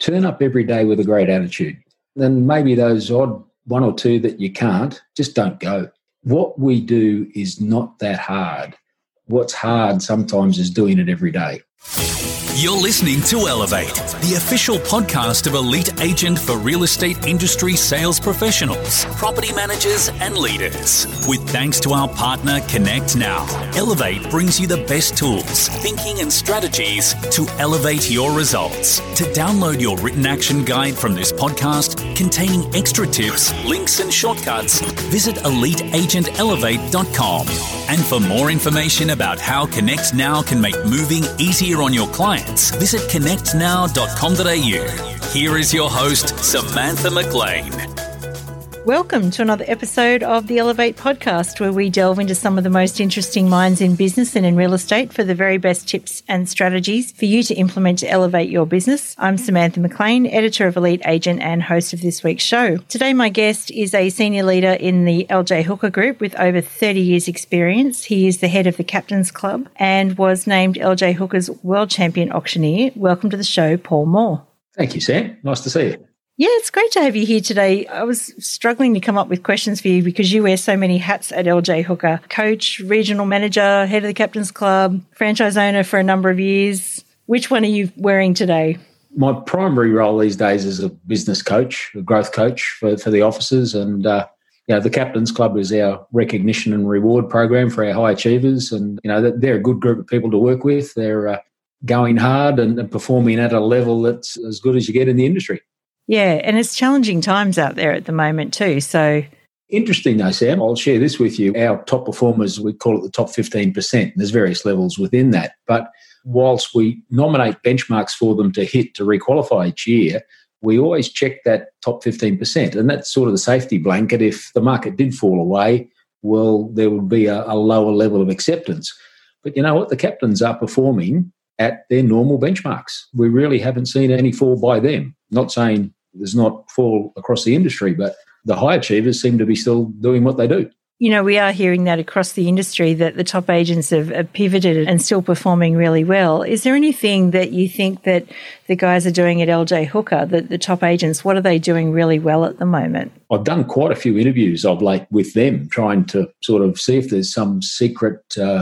turn up every day with a great attitude. Then maybe those odd one or two that you can't, just don't go. What we do is not that hard. What's hard sometimes is doing it every day. You're listening to Elevate, the official podcast of Elite Agent for real estate industry sales professionals, property managers and leaders. With thanks to our partner Connect Now, Elevate brings you the best tools, thinking and strategies to elevate your results. To download your written action guide from this podcast containing extra tips, links and shortcuts, visit eliteagentelevate.com. And for more information about how Connect Now can make moving easier on your clients, visit connectnow.com.au. Here is your host, Samantha McLean. Welcome to another episode of the Elevate podcast, where we delve into some of the most interesting minds in business and in real estate for the very best tips and strategies for you to implement to elevate your business. I'm Samantha McLean, editor of Elite Agent and host of this week's show. Today, my guest is a senior leader in the LJ Hooker Group with over 30 years' experience. He is the head of the Captains Club and was named LJ Hooker's World Champion Auctioneer. Welcome to the show, Paul Moore. Thank you, Sam. Nice to see you. Yeah, it's great to have you here today. I was struggling to come up with questions for you because you wear so many hats at LJ Hooker. Coach, regional manager, head of the Captains Club, franchise owner for a number of years. Which one are you wearing today? My primary role these days is a business coach, a growth coach for the officers. And, the Captains Club is our recognition and reward program for our high achievers. And, they're a good group of people to work with. They're going hard and performing at a level that's as good as you get in the industry. Yeah, and it's challenging times out there at the moment too. So interesting though, Sam, I'll share this with you. Our top performers, we call it the top 15%. There's various levels within that. But whilst we nominate benchmarks for them to hit to requalify each year, we always check that top 15%. And that's sort of the safety blanket. If the market did fall away, well, there would be a lower level of acceptance. But you know what? The captains are performing at their normal benchmarks. We really haven't seen any fall by them. Not saying there's not fall across the industry, but the high achievers seem to be still doing what they do. You know, we are hearing that across the industry that the top agents have pivoted and still performing really well. Is there anything that you think that the guys are doing at LJ Hooker, the top agents, what are they doing really well at the moment? I've done quite a few interviews of late with them, trying to sort of see if there's some secret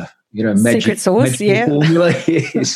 secret sauce, formula. Yes.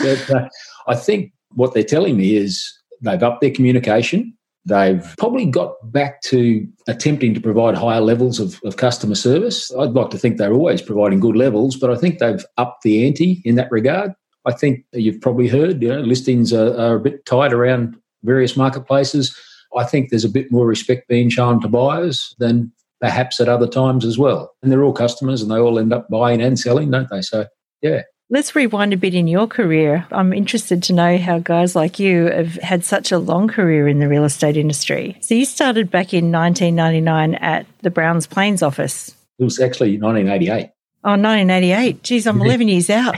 I think what they're telling me is they've upped their communication. They've probably got back to attempting to provide higher levels of customer service. I'd like to think they're always providing good levels, but I think they've upped the ante in that regard. I think you've probably heard, listings are a bit tight around various marketplaces. I think there's a bit more respect being shown to buyers than perhaps at other times as well. And they're all customers and they all end up buying and selling, don't they? So, yeah. Let's rewind a bit in your career. I'm interested to know how guys like you have had such a long career in the real estate industry. So you started back in 1999 at the Browns Plains office. It was actually 1988. Oh, 1988. Geez, I'm 11 years out.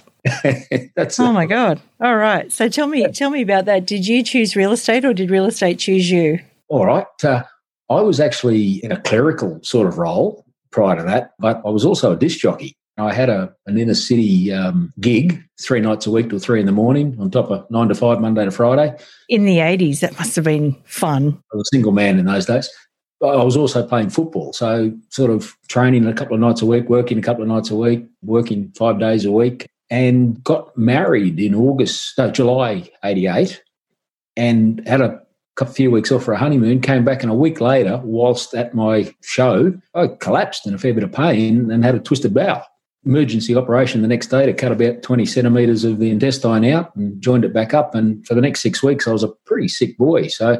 Oh, my God. All right. So tell me about that. Did you choose real estate or did real estate choose you? All right. I was actually in a clerical sort of role prior to that, but I was also a disc jockey. I had an inner city gig 3 nights a week till 3 a.m, on top of 9 to 5, Monday to Friday. In the 80s, that must have been fun. I was a single man in those days. But I was also playing football, so sort of training a couple of nights a week, working a couple of nights a week, working 5 days a week, and got married in July 88 and had a few weeks off for a honeymoon, came back, and a week later, whilst at my show, I collapsed in a fair bit of pain and had a twisted bowel. Emergency operation the next day to cut about 20 centimetres of the intestine out and joined it back up. And for the next 6 weeks, I was a pretty sick boy. So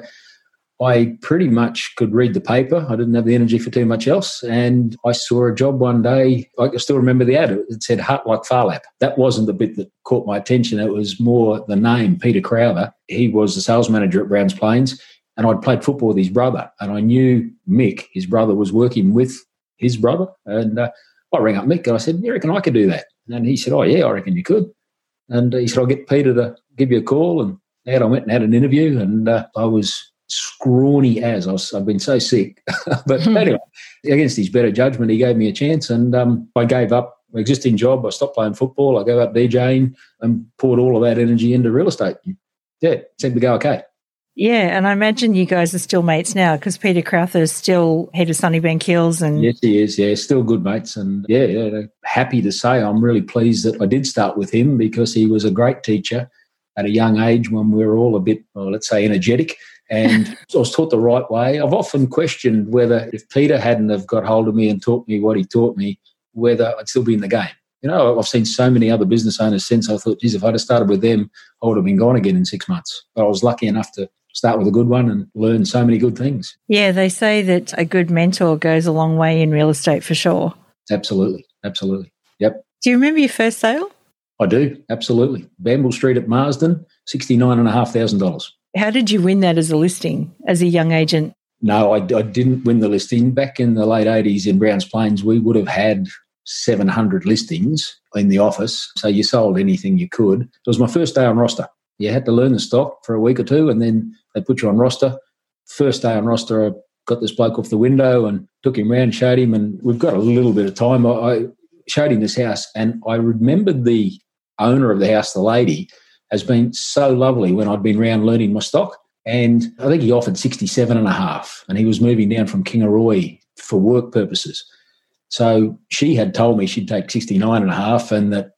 I pretty much could read the paper. I didn't have the energy for too much else. And I saw a job one day. I can still remember the ad. It said Hut Like Farlap. That wasn't the bit that caught my attention. It was more the name, Peter Crowther. He was the sales manager at Browns Plains. And I'd played football with his brother. And I knew Mick, his brother, was working with his brother. And I rang up Mick and I said, you reckon I could do that? And he said, oh, yeah, I reckon you could. And he said, I'll get Peter to give you a call. And I went and had an interview, and I was scrawny as I've been so sick. But anyway, against his better judgment, he gave me a chance, and I gave up my existing job. I stopped playing football. I gave up DJing and poured all of that energy into real estate. Yeah, it seemed to go okay. Yeah, and I imagine you guys are still mates now because Peter Crowther is still head of Sunnybank Hills. And yes, he is. Yeah, still good mates. And yeah, happy to say I'm really pleased that I did start with him because he was a great teacher at a young age when we were all a bit, well, let's say, energetic. And I was taught the right way. I've often questioned whether if Peter hadn't have got hold of me and taught me what he taught me, whether I'd still be in the game. You know, I've seen so many other business owners since. I thought, geez, if I'd have started with them, I would have been gone again in 6 months. But I was lucky enough to start with a good one and learn so many good things. Yeah, they say that a good mentor goes a long way in real estate for sure. Absolutely. Absolutely. Yep. Do you remember your first sale? I do. Absolutely. Bamble Street at Marsden, $69,500. How did you win that as a listing, as a young agent? No, I didn't win the listing. Back in the late 80s in Browns Plains, we would have had 700 listings in the office. So you sold anything you could. It was my first day on roster. You had to learn the stock for a week or two and then they put you on roster. First day on roster, I got this bloke off the window and took him around, showed him, and we've got a little bit of time. I showed him this house and I remembered the owner of the house, the lady, has been so lovely when I'd been around learning my stock. And I think he offered 67.5 and he was moving down from Kingaroy for work purposes. So she had told me she'd take 69.5 and that,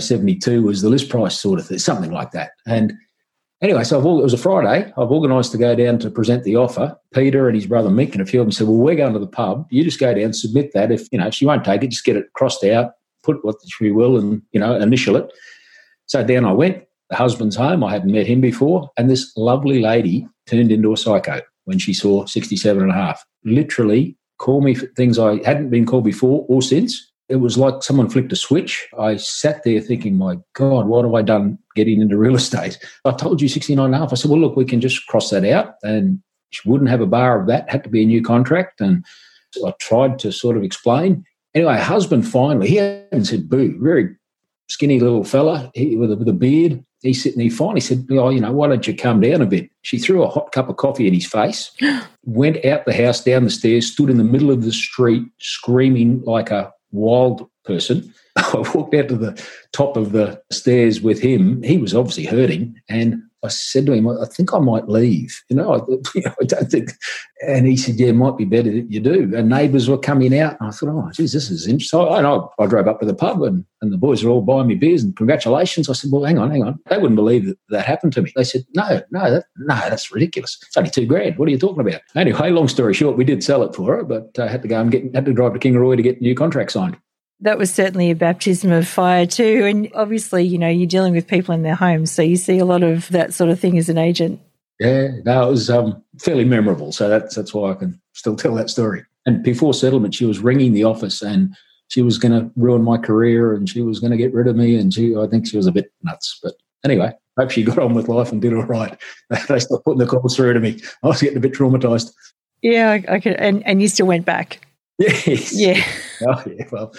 72 was the list price sort of thing, something like that. And anyway, so it was a Friday. I've organised to go down to present the offer. Peter and his brother Mick and a few of them said, well, we're going to the pub. You just go down, submit that. If she won't take it, just get it crossed out, put what she will and, initial it. So down I went. The husband's home. I hadn't met him before. And this lovely lady turned into a psycho when she saw 67.5. Literally called me for things I hadn't been called before or since. It was like someone flicked a switch. I sat there thinking, my God, what have I done getting into real estate? I told you 69.5. I said, well, look, we can just cross that out. And she wouldn't have a bar of that. Had to be a new contract. And so I tried to sort of explain. Anyway, husband finally, he hadn't said boo, very skinny little fella with a beard. He finally said, why don't you come down a bit? She threw a hot cup of coffee in his face, went out the house, down the stairs, stood in the middle of the street screaming like a wild person. I walked out to the top of the stairs with him. He was obviously hurting. And I said to him, I think I might leave. I don't think. And he said, yeah, it might be better that you do. And neighbours were coming out. And I thought, oh, geez, this is interesting. So I drove up to the pub and the boys were all buying me beers and congratulations. I said, well, hang on. They wouldn't believe that happened to me. They said, no, that's ridiculous. It's only $2,000. What are you talking about? Anyway, long story short, we did sell it for her, but had to go and had to drive to Kingaroy to get a new contract signed. That was certainly a baptism of fire too. And obviously, you're dealing with people in their homes, so you see a lot of that sort of thing as an agent. Yeah, no, it was fairly memorable. So that's why I can still tell that story. And before settlement, she was ringing the office and she was going to ruin my career and she was going to get rid of me. And I think she was a bit nuts. But anyway, hope she got on with life and did all right. They stopped putting the calls through to me. I was getting a bit traumatised. Yeah, I could, and you still went back. Yes. Yeah. Oh, yeah. Well,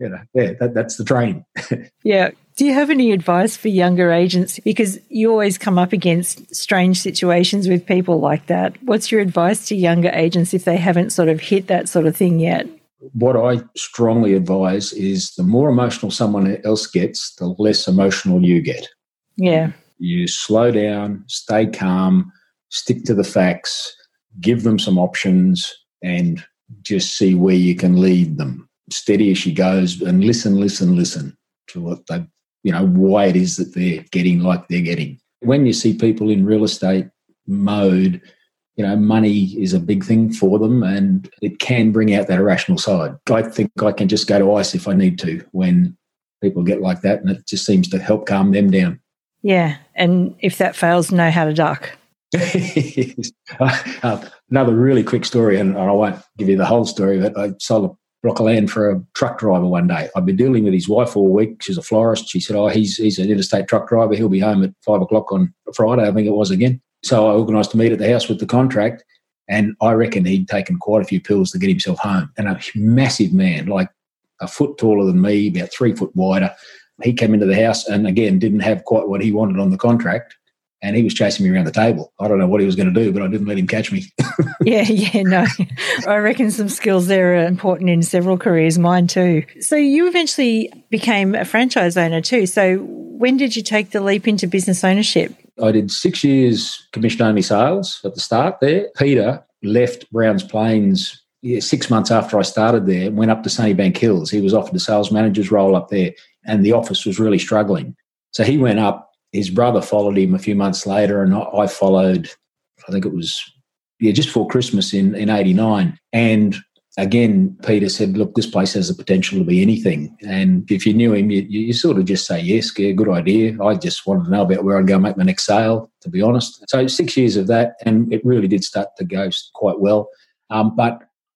that's the training. Yeah. Do you have any advice for younger agents? Because you always come up against strange situations with people like that. What's your advice to younger agents if they haven't sort of hit that sort of thing yet? What I strongly advise is the more emotional someone else gets, the less emotional you get. Yeah. You slow down, stay calm, stick to the facts, give them some options and just see where you can lead them. Steady as she goes and listen to what they, why it is that they're getting like they're getting. When you see people in real estate mode, money is a big thing for them and it can bring out that irrational side. I think I can just go to ICE if I need to when people get like that and it just seems to help calm them down. Yeah, and if that fails, know how to duck. Another really quick story, and I won't give you the whole story, but I sold a block of land for a truck driver one day. I'd been dealing with his wife all week. She's a florist. She said, he's an interstate truck driver. He'll be home at 5 o'clock on Friday, I think it was again. So I organised to meet at the house with the contract, and I reckon he'd taken quite a few pills to get himself home. And a massive man, like a foot taller than me, about 3 foot wider. He came into the house and, again, didn't have quite what he wanted on the contract. And he was chasing me around the table. I don't know what he was going to do, but I didn't let him catch me. No. I reckon some skills there are important in several careers, mine too. So you eventually became a franchise owner too. So when did you take the leap into business ownership? I did 6 years commission-only sales at the start there. Peter left Browns Plains 6 months after I started there and went up to Sunnybank Hills. He was offered a sales manager's role up there, and the office was really struggling. So he went up. His brother followed him a few months later, and I followed, I think it was, just before Christmas in 89. And again, Peter said, look, this place has the potential to be anything. And if you knew him, you sort of just say, yes, yeah, good idea. I just wanted to know about where I'd go make my next sale, to be honest. So 6 years of that, and it really did start to go quite well. But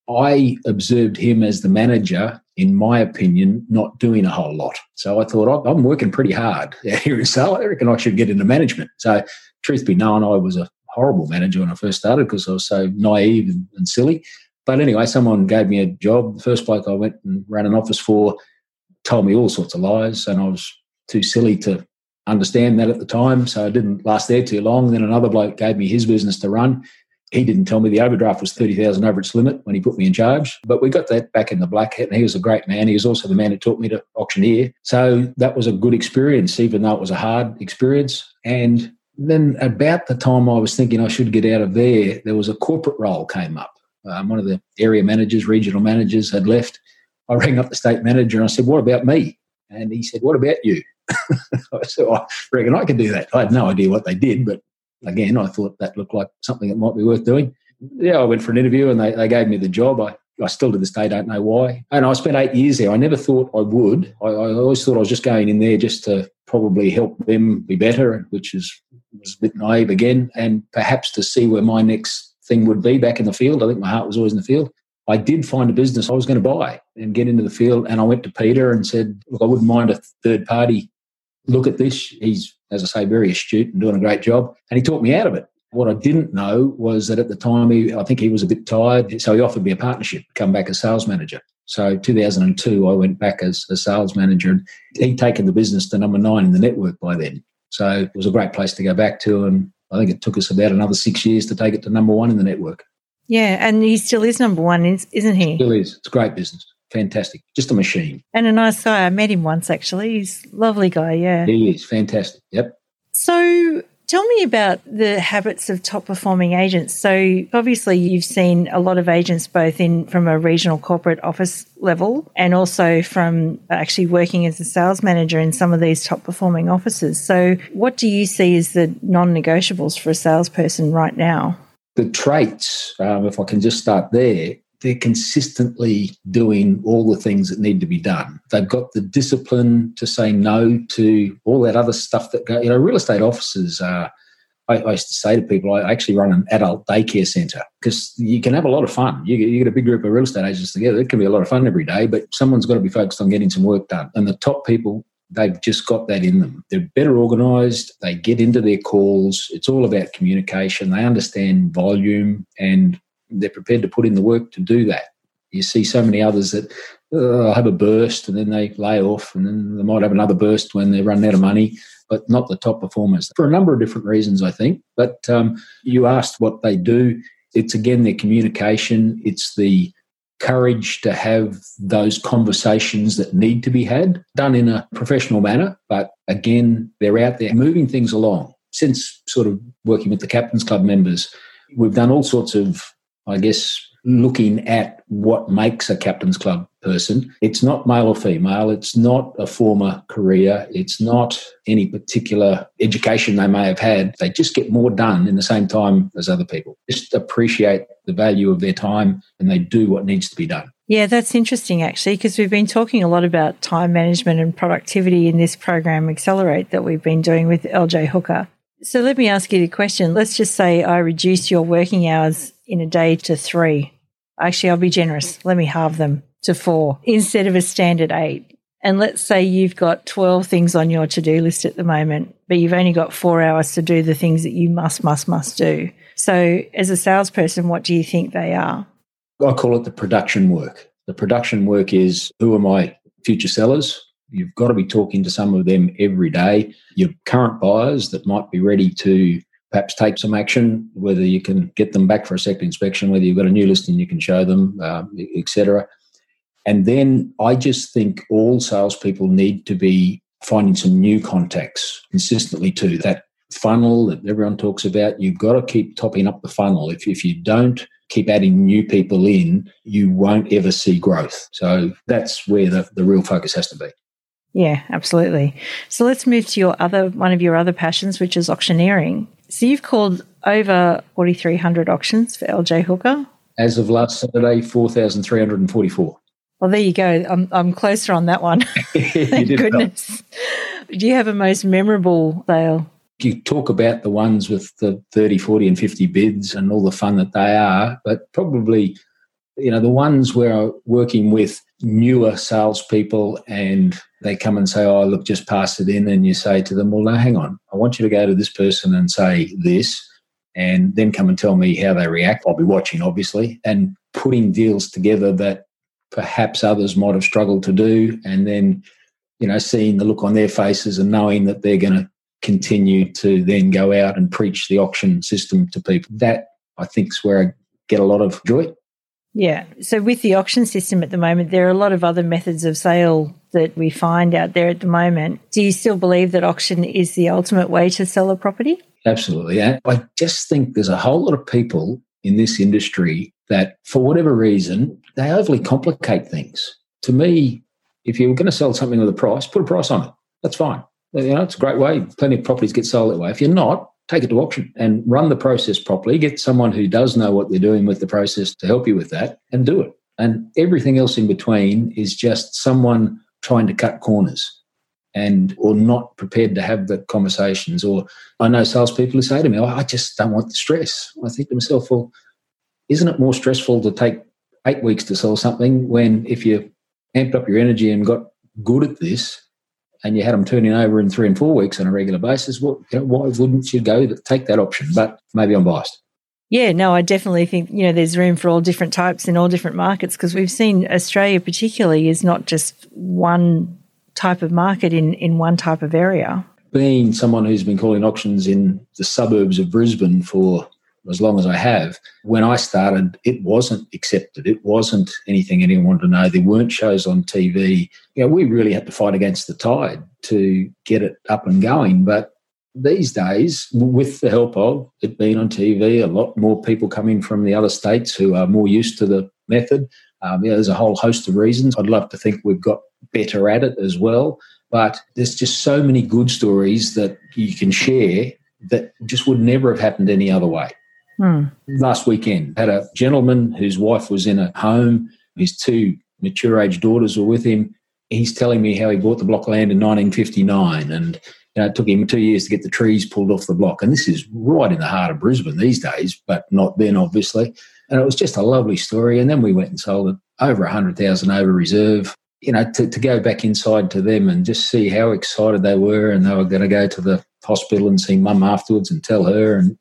I observed him as the manager, in my opinion, not doing a whole lot. So I thought, I'm working pretty hard here in sale. I reckon I should get into management. So truth be known, I was a horrible manager when I first started because I was so naive and silly. But anyway, someone gave me a job. The first bloke I went and ran an office for told me all sorts of lies, and I was too silly to understand that at the time, so I didn't last there too long. Then another bloke gave me his business to run. He didn't tell me the overdraft was 30,000 over its limit when he put me in charge. But we got that back in the black, and he was a great man. He was also the man who taught me to auctioneer. So that was a good experience, even though it was a hard experience. And then about the time I was thinking I should get out of there was a corporate role came up. One of the area managers, regional managers had left. I rang up the state manager and I said, what about me? And he said, what about you? I said, I reckon I can do that. I had no idea what they did, but again, I thought that looked like something that might be worth doing. Yeah, I went for an interview and they gave me the job. I still to this day don't know why. And I spent 8 years there. I never thought I would. I always thought I was just going in there just to probably help them be better, which was a bit naive again, and perhaps to see where my next thing would be back in the field. I think my heart was always in the field. I did find a business I was going to buy and get into the field, and I went to Peter and said, look, I wouldn't mind a third party look at this. He's, as I say, very astute and doing a great job, and he talked me out of it. What I didn't know was that at the time, I think he was a bit tired, so he offered me a partnership, come back as sales manager. So 2002, I went back as a sales manager, and he'd taken the business to number 9 in the network by then. So it was a great place to go back to, and I think it took us about another 6 years to take it to number 1 in the network. Yeah, and he still is number 1, isn't he? Still is. It's a great business. Fantastic. Just a machine. And a nice guy. I met him once, actually. He's a lovely guy, yeah. He is. Fantastic. Yep. So tell me about the habits of top-performing agents. So obviously you've seen a lot of agents both from a regional corporate office level and also from actually working as a sales manager in some of these top-performing offices. So what do you see as the non-negotiables for a salesperson right now? The traits, if I can just start there, they're consistently doing all the things that need to be done. They've got the discipline to say no to all that other stuff that go. Real estate offices are, I used to say to people, I actually run an adult daycare centre because you can have a lot of fun. You get a big group of real estate agents together. It can be a lot of fun every day, but someone's got to be focused on getting some work done. And the top people, they've just got that in them. They're better organised. They get into their calls. It's all about communication. They understand volume and they're prepared to put in the work to do that. You see so many others that have a burst and then they lay off, and then they might have another burst when they're running out of money, but not the top performers for a number of different reasons, I think. But you asked what they do. It's, again, their communication. It's the courage to have those conversations that need to be had, done in a professional manner. But again, they're out there moving things along. Since sort of working with the Captain's Club members, we've done all sorts of, I guess, looking at what makes a Captain's Club person. It's not male or female. It's not a former career. It's not any particular education they may have had. They just get more done in the same time as other people. Just appreciate the value of their time and they do what needs to be done. Yeah, that's interesting, actually, because we've been talking a lot about time management and productivity in this program, Accelerate, that we've been doing with LJ Hooker. So let me ask you the question. Let's just say I reduce your working hours in a day to 3. Actually, I'll be generous. Let me halve them to 4 instead of a standard 8. And let's say you've got 12 things on your to-do list at the moment, but you've only got 4 hours to do the things that you must do. So as a salesperson, what do you think they are? I call it the production work. The production work is, who are my future sellers? You've got to be talking to some of them every day. Your current buyers that might be ready to perhaps take some action, whether you can get them back for a second inspection, whether you've got a new listing you can show them, etc. And then I just think all salespeople need to be finding some new contacts consistently too. That funnel that everyone talks about, you've got to keep topping up the funnel. If you don't keep adding new people in, you won't ever see growth. So that's where the real focus has to be. Yeah, absolutely. So let's move to one of your other passions, which is auctioneering. So you've called over 4,300 auctions for LJ Hooker. As of last Saturday, 4,344. Well, there you go. I'm closer on that one. Thank goodness. Do you have a most memorable sale? You talk about the ones with the 30, 40 and 50 bids and all the fun that they are, but probably, the ones where I'm working with newer salespeople and they come and say, oh, look, just pass it in. And you say to them, well, no, hang on. I want you to go to this person and say this and then come and tell me how they react. I'll be watching, obviously, and putting deals together that perhaps others might have struggled to do. And then, seeing the look on their faces and knowing that they're going to continue to then go out and preach the auction system to people. That, I think, is where I get a lot of joy. Yeah. So with the auction system at the moment, there are a lot of other methods of sale that we find out there at the moment. Do you still believe that auction is the ultimate way to sell a property? Absolutely. And I just think there's a whole lot of people in this industry that, for whatever reason, they overly complicate things. To me, if you're going to sell something with a price, put a price on it. That's fine. It's a great way. Plenty of properties get sold that way. If you're not, take it to auction and run the process properly. Get someone who does know what they're doing with the process to help you with that and do it. And everything else in between is just someone trying to cut corners or not prepared to have the conversations. Or I know salespeople who say to me, I just don't want the stress. I think to myself, well, isn't it more stressful to take 8 weeks to sell something when if you amped up your energy and got good at this, and you had them turning over in 3 and 4 weeks on a regular basis, why wouldn't you take that option? But maybe I'm biased. Yeah, no, I definitely think, there's room for all different types in all different markets, because we've seen Australia particularly is not just one type of market in one type of area. Being someone who's been calling auctions in the suburbs of Brisbane for as long as I have, when I started, it wasn't accepted. It wasn't anything anyone wanted to know. There weren't shows on TV. We really had to fight against the tide to get it up and going. But these days, with the help of it being on TV, a lot more people coming from the other states who are more used to the method. There's a whole host of reasons. I'd love to think we've got better at it as well. But there's just so many good stories that you can share that just would never have happened any other way. Last weekend, had a gentleman whose wife was in a home. His 2 mature age daughters were with him. He's telling me how he bought the block of land in 1959 and it took him 2 years to get the trees pulled off the block. And this is right in the heart of Brisbane these days, but not then, obviously. And it was just a lovely story. And then we went and sold it over 100,000 over reserve, to go back inside to them and just see how excited they were. And they were going to go to the hospital and see mum afterwards and tell her. And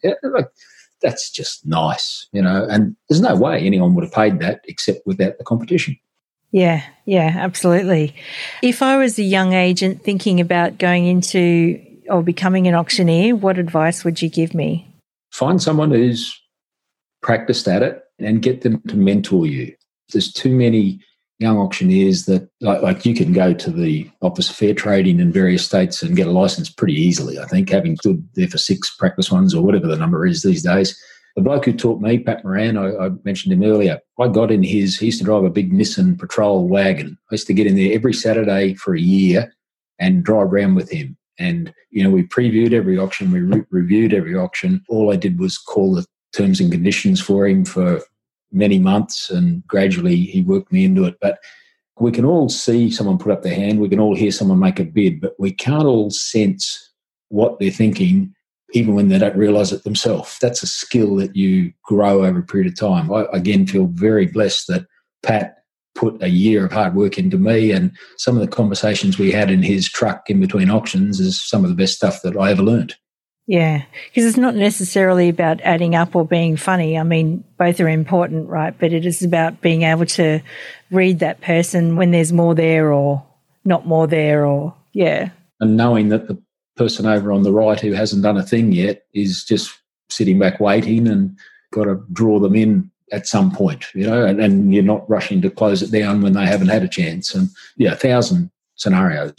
that's just nice, and there's no way anyone would have paid that except without the competition. Yeah, absolutely. If I was a young agent thinking about going into or becoming an auctioneer, what advice would you give me? Find someone who's practiced at it and get them to mentor you. There's too many young auctioneers that, like you can go to the Office of Fair Trading in various states and get a license pretty easily, I think, having stood there for 6 practice ones or whatever the number is these days. The bloke who taught me, Pat Moran, I mentioned him earlier, I got in he used to drive a big Nissan Patrol wagon. I used to get in there every Saturday for a year and drive around with him. And, we previewed every auction, we reviewed every auction. All I did was call the terms and conditions for him for many months, and gradually he worked me into it. But we can all see someone put up their hand, we can all hear someone make a bid, but we can't all sense what they're thinking, even when they don't realise it themselves. That's a skill that you grow over a period of time. I, again, feel very blessed that Pat put a year of hard work into me, and some of the conversations we had in his truck in between auctions is some of the best stuff that I ever learned. Yeah, because it's not necessarily about adding up or being funny. I mean, both are important, right? But it is about being able to read that person when there's more there or not more there, or, yeah. And knowing that the person over on the right who hasn't done a thing yet is just sitting back waiting and got to draw them in at some point, and you're not rushing to close it down when they haven't had a chance. And, 1,000 scenarios, but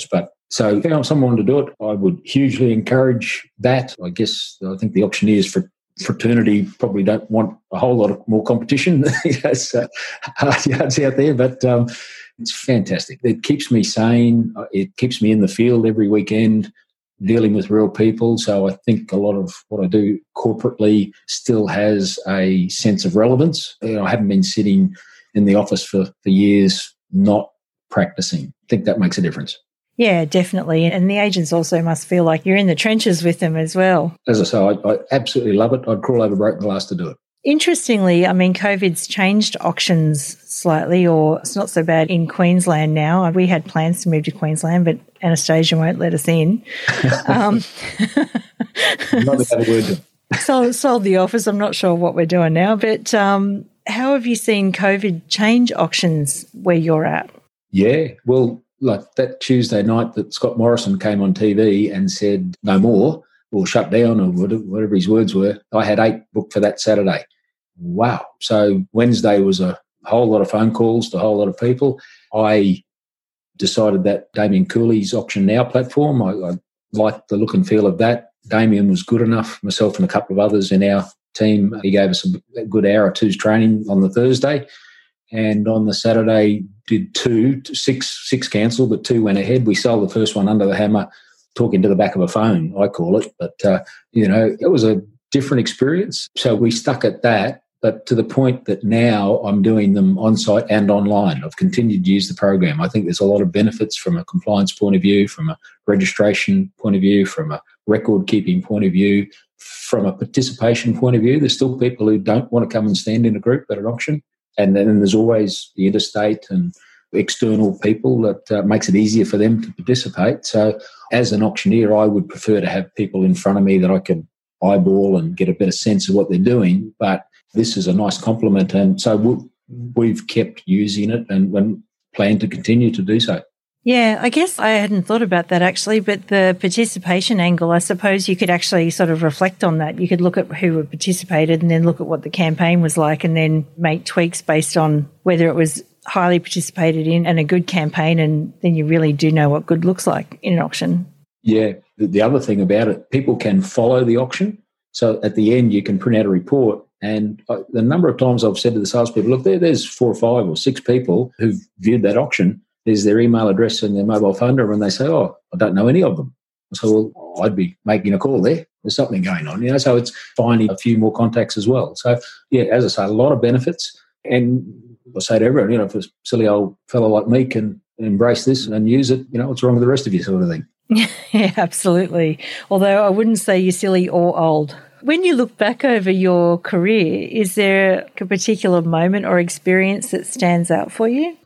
So if someone wanted to do it, I would hugely encourage that. I think the auctioneers fraternity probably don't want a whole lot of more competition. It's hard yards out there, but it's fantastic. It keeps me sane. It keeps me in the field every weekend, dealing with real people. So I think a lot of what I do corporately still has a sense of relevance. I haven't been sitting in the office for years not practicing. I think that makes a difference. Yeah, definitely. And the agents also must feel like you're in the trenches with them as well. As I say, I absolutely love it. I'd crawl over broken glass to do it. Interestingly, I mean, COVID's changed auctions slightly, or it's not so bad in Queensland now. We had plans to move to Queensland, but Anastasia won't let us in. Not a word. Sold the office. I'm not sure what we're doing now, but how have you seen COVID change auctions where you're at? Yeah, well, like that Tuesday night that Scott Morrison came on TV and said no more or shut down or whatever his words were, I had 8 booked for that Saturday. Wow. So Wednesday was a whole lot of phone calls to a whole lot of people. I decided that Damien Cooley's Auction Now platform, I liked the look and feel of that. Damien was good enough, myself and a couple of others in our team. He gave us a good hour or two's training on the Thursday. And on the Saturday, did 6 cancelled, but 2 went ahead. We sold the first one under the hammer, talking to the back of a phone, I call it. But, it was a different experience. So we stuck at that, but to the point that now I'm doing them on-site and online. I've continued to use the program. I think there's a lot of benefits from a compliance point of view, from a registration point of view, from a record-keeping point of view, from a participation point of view. There's still people who don't want to come and stand in a group at an auction. And then there's always the interstate and external people that makes it easier for them to participate. So as an auctioneer, I would prefer to have people in front of me that I can eyeball and get a better sense of what they're doing. But this is a nice complement. And so we've kept using it and plan to continue to do so. Yeah, I guess I hadn't thought about that actually, but the participation angle, I suppose you could actually sort of reflect on that. You could look at who participated and then look at what the campaign was like and then make tweaks based on whether it was highly participated in and a good campaign, and then you really do know what good looks like in an auction. Yeah. The other thing about it, people can follow the auction. So at the end, you can print out a report. And the number of times I've said to the salespeople, look, there's 4 or 5 or 6 people who've viewed that auction. There's their email address and their mobile phone number, and they say, oh, I don't know any of them. So, well, I'd be making a call there. There's something going on, so it's finding a few more contacts as well. So, yeah, as I say, a lot of benefits. And I say to everyone, if a silly old fellow like me can embrace this and use it, what's wrong with the rest of you sort of thing. Yeah, absolutely. Although I wouldn't say you're silly or old. When you look back over your career, is there a particular moment or experience that stands out for you?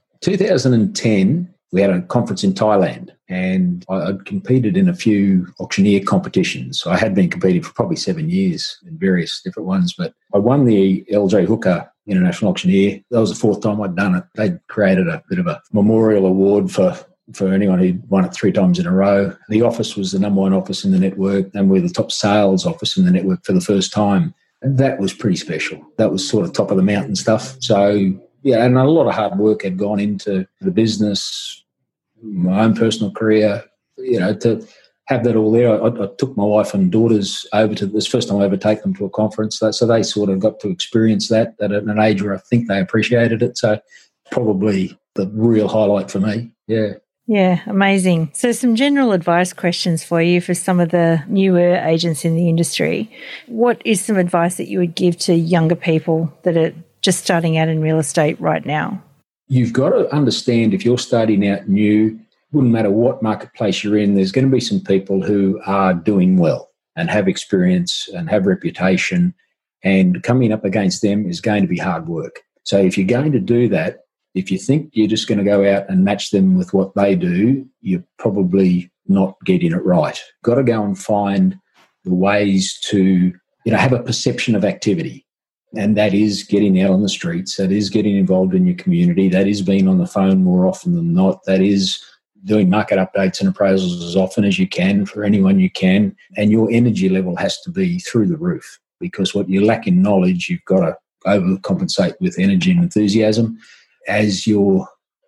2010, we had a conference in Thailand, and I'd competed in a few auctioneer competitions. I had been competing for probably 7 years in various different ones, but I won the LJ Hooker International Auctioneer. That was the 4th time I'd done it. They'd created a bit of a memorial award for anyone who'd won it 3 times in a row. The office was the number 1 office in the network, and we're the top sales office in the network for the first time. And that was pretty special. That was sort of top of the mountain stuff. So, yeah, and a lot of hard work had gone into the business, my own personal career, to have that all there. I took my wife and daughters over to this first time I ever take them to a conference. So they sort of got to experience that at an age where I think they appreciated it. So probably the real highlight for me. Yeah. Yeah, amazing. So some general advice questions for you for some of the newer agents in the industry. What is some advice that you would give to younger people that are just starting out in real estate right now? You've got to understand, if you're starting out new, wouldn't matter what marketplace you're in, there's going to be some people who are doing well and have experience and have reputation, and coming up against them is going to be hard work. So if you're going to do that, if you think you're just going to go out and match them with what they do, you're probably not getting it right. Got to go and find the ways to, have a perception of activity. And that is getting out on the streets. That is getting involved in your community. That is being on the phone more often than not. That is doing market updates and appraisals as often as you can for anyone you can. And your energy level has to be through the roof, because what you lack in knowledge, you've got to overcompensate with energy and enthusiasm. As your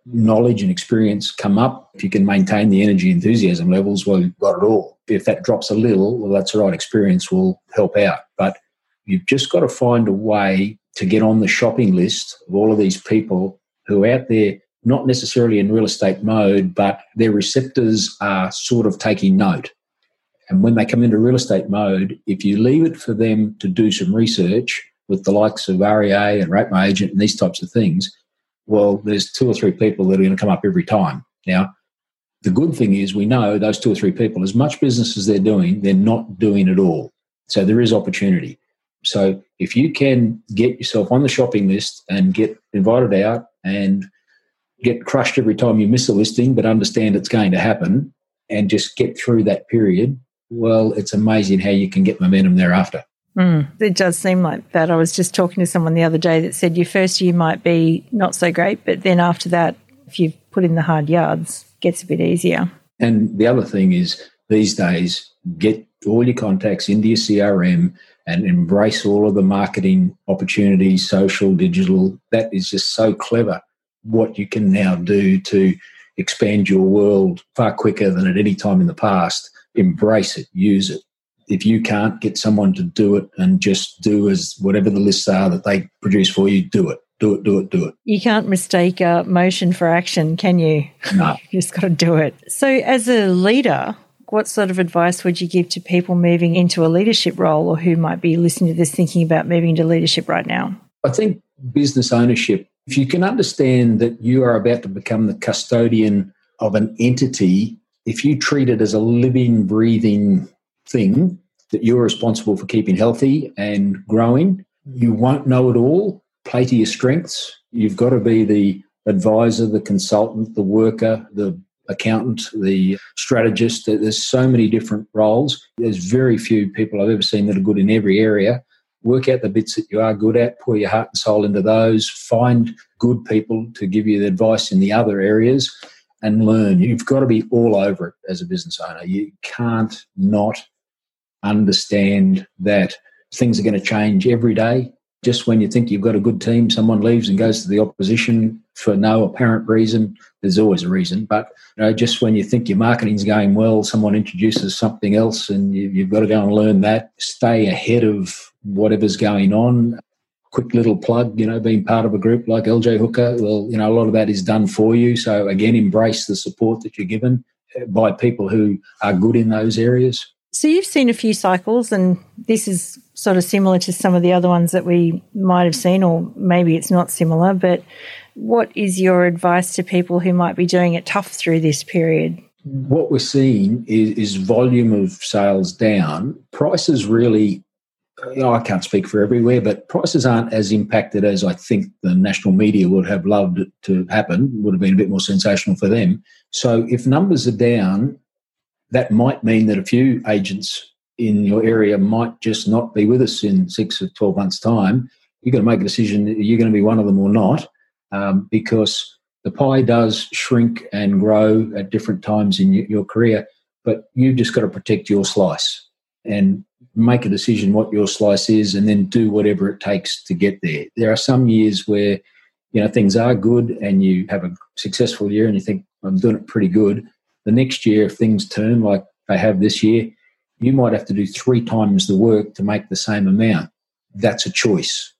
knowledge and experience come up, if you can maintain the energy enthusiasm levels, well, you've got it all. If that drops a little, well, that's all right. Experience will help out. But you've just got to find a way to get on the shopping list of all of these people who are out there, not necessarily in real estate mode, but their receptors are sort of taking note. And when they come into real estate mode, if you leave it for them to do some research with the likes of REA and Rate My Agent and these types of things, well, there's 2 or 3 people that are going to come up every time. Now, the good thing is we know those 2 or 3 people, as much business as they're doing, they're not doing it all. So there is opportunity. So if you can get yourself on the shopping list and get invited out and get crushed every time you miss a listing, but understand it's going to happen and just get through that period, well, it's amazing how you can get momentum thereafter. It does seem like that. I was just talking to someone the other day that said your first year might be not so great, but then after that, if you've put in the hard yards, it gets a bit easier. And the other thing is these days, get all your contacts into your CRM and embrace all of the marketing opportunities, social, digital. That is just so clever what you can now do to expand your world far quicker than at any time in the past. Embrace it, use it. If you can't get someone to do it and just do as whatever the lists are that they produce for you, do it. Do it. You can't mistake motion for action, can you? No. You just got to do it. So as a leader, what sort of advice would you give to people moving into a leadership role or who might be listening to this thinking about moving into leadership right now? I think business ownership, if you can understand that you are about to become the custodian of an entity, if you treat it as a living, breathing thing that you're responsible for keeping healthy and growing, you won't know it all. Play to your strengths. You've got to be the advisor, the consultant, the worker, the accountant, the strategist. There's so many different roles. There's very few people I've ever seen that are good in every area. Work out the bits that you are good at, pour your heart and soul into those, find good people to give you the advice in the other areas and learn. You've got to be all over it as a business owner. You can't not understand that things are going to change every day. Just when you think you've got a good team, someone leaves and goes to the opposition for no apparent reason. There's always a reason. But just when you think your marketing's going well, someone introduces something else and you've got to go and learn that. Stay ahead of whatever's going on. Quick little plug, being part of a group like LJ Hooker, well, a lot of that is done for you. So again, embrace the support that you're given by people who are good in those areas. So you've seen a few cycles, and this is sort of similar to some of the other ones that we might have seen, or maybe it's not similar, but what is your advice to people who might be doing it tough through this period? What we're seeing is volume of sales down. Prices really, I can't speak for everywhere, but prices aren't as impacted as I think the national media would have loved it to happen. Would have been a bit more sensational for them. So if numbers are down, that might mean that a few agents in your area might just not be with us in 6 or 12 months' time. You've got to make a decision, you're going to be one of them or not, because the pie does shrink and grow at different times in your career, but you've just got to protect your slice and make a decision what your slice is and then do whatever it takes to get there. There are some years where, things are good and you have a successful year and you think, I'm doing it pretty good. The next year, if things turn like they have this year, you might have to do 3 times the work to make the same amount. That's a choice.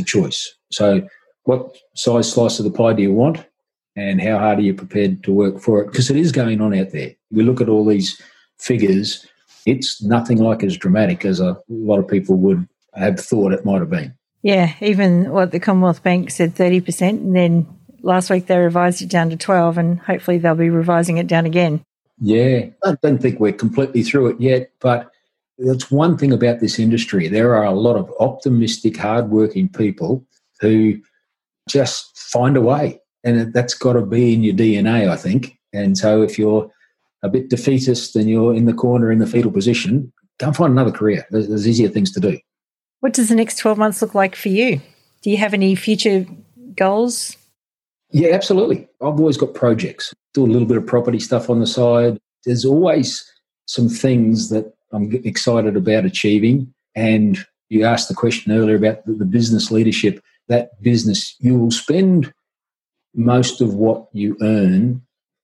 So what size slice of the pie do you want and how hard are you prepared to work for it? Because it is going on out there. We look at all these figures. It's nothing like as dramatic as a lot of people would have thought it might have been. Yeah, even what the Commonwealth Bank said 30%, and then last week they revised it down to 12, and hopefully they'll be revising it down again. Yeah, I don't think we're completely through it yet, but that's one thing about this industry. There are a lot of optimistic, hardworking people who just find a way, and that's got to be in your DNA, I think. And so if you're a bit defeatist and you're in the corner in the fetal position, go and find another career. There's easier things to do. What does the next 12 months look like for you? Do you have any future goals? Yeah, absolutely. I've always got projects. Do a little bit of property stuff on the side. There's always some things that I'm excited about achieving. And you asked the question earlier about the business leadership. That business, you will spend most of what you earn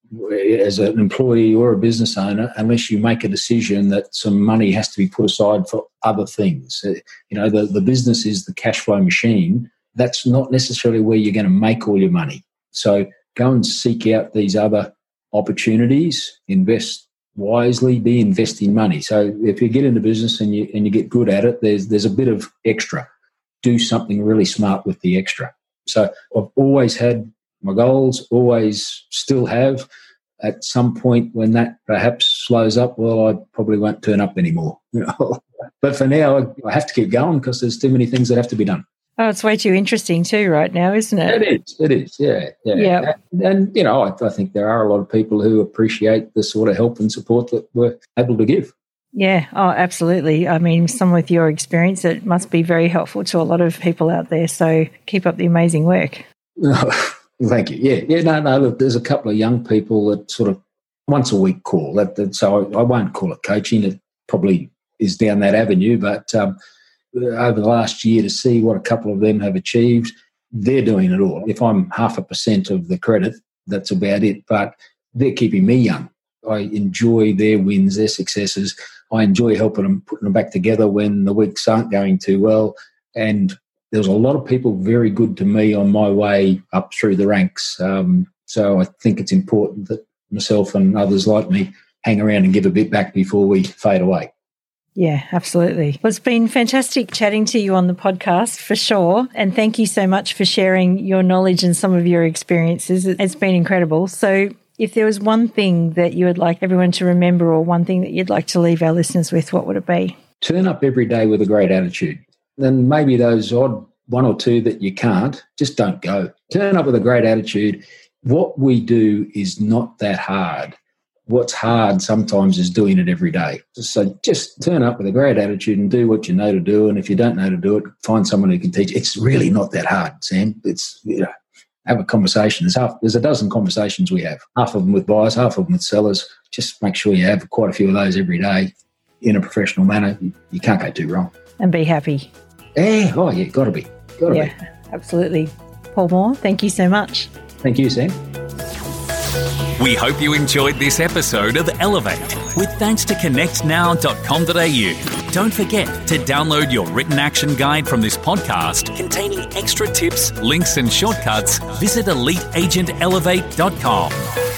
as an employee or a business owner, unless you make a decision that some money has to be put aside for other things. The business is the cash flow machine. That's not necessarily where you're going to make all your money. So go and seek out these other opportunities, invest wisely, be investing money. So if you get into business and you get good at it, there's a bit of extra. Do something really smart with the extra. So I've always had my goals, always still have. At some point when that perhaps slows up, well, I probably won't turn up anymore. But for now, I have to keep going because there's too many things that have to be done. Oh, it's way too interesting too right now, isn't it? It is. Yeah. And I think there are a lot of people who appreciate the sort of help and support that we're able to give. Yeah. Oh, absolutely. I mean, some with your experience, it must be very helpful to a lot of people out there. So keep up the amazing work. Thank you. Yeah. No. Look, there's a couple of young people that sort of once a week call. So I won't call it coaching. It probably is down that avenue. But over the last year, to see what a couple of them have achieved, they're doing it all. If I'm 0.5% of the credit, that's about it. But they're keeping me young. I enjoy their wins, their successes. I enjoy helping them, putting them back together when the weeks aren't going too well. And there's a lot of people very good to me on my way up through the ranks. So I think it's important that myself and others like me hang around and give a bit back before we fade away. Yeah, absolutely. Well, it's been fantastic chatting to you on the podcast for sure. And thank you so much for sharing your knowledge and some of your experiences. It's been incredible. So if there was one thing that you would like everyone to remember or one thing that you'd like to leave our listeners with, what would it be? Turn up every day with a great attitude. Then maybe those odd one or two that you can't, just don't go. Turn up with a great attitude. What we do is not that hard. What's hard sometimes is doing it every day. So just turn up with a great attitude and do what you know to do. And if you don't know to do it, find someone who can teach. It's really not that hard, Sam. It's, have a conversation. There's a dozen conversations we have, half of them with buyers, half of them with sellers. Just make sure you have quite a few of those every day in a professional manner. You can't go too wrong. And be happy. Yeah, got to be. Absolutely. Paul Moore, thank you so much. Thank you, Sam. We hope you enjoyed this episode of Elevate with thanks to connectnow.com.au. Don't forget to download your written action guide from this podcast containing extra tips, links and shortcuts. Visit EliteAgentElevate.com.